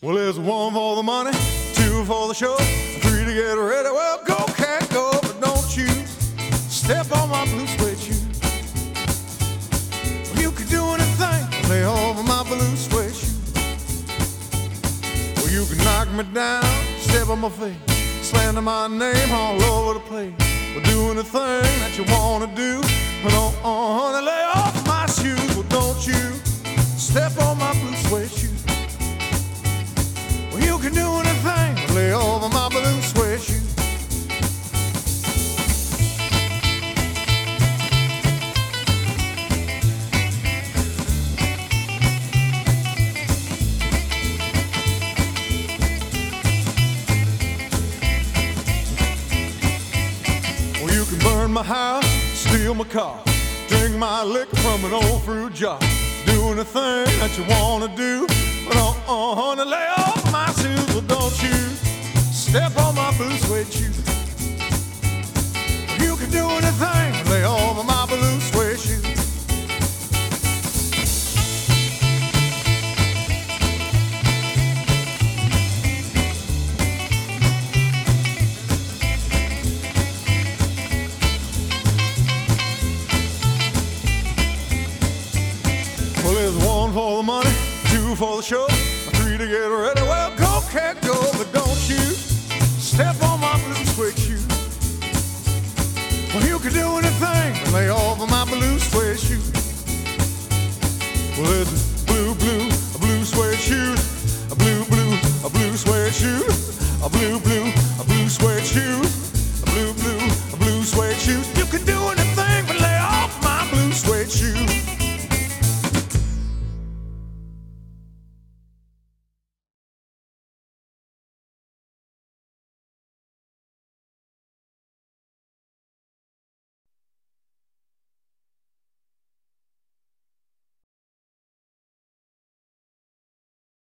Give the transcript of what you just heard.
Well, there's one for the money, two for the show, three to get ready. Well, go, cat, go, but don't you step on my blue suede shoe. Well, you can do anything, lay over my blue suede shoe. Well, you can knock me down, step on my face, slander my name all over the place. Well, do anything that you want to do, but don't lay off my shoes. Well, don't you step on my blue suede shoe. Well, you can do anything, lay over my blue suede shoe. Well, you can burn my house, steal my car, drink my liquor from an old fruit jar. Do anything that you want to do, but honey, lay off my shoes. Well, don't you step on my blue suede shoe. You can do anything, lay over my blue suede shoe. Well, there's one for the money, two for the show, three to get ready. Well, go, cat, go, but don't you step on my blue suede shoe. Well, you can do anything, lay over my blue suede shoe. Well, there's a blue suede shoe, a blue suede shoe, a blue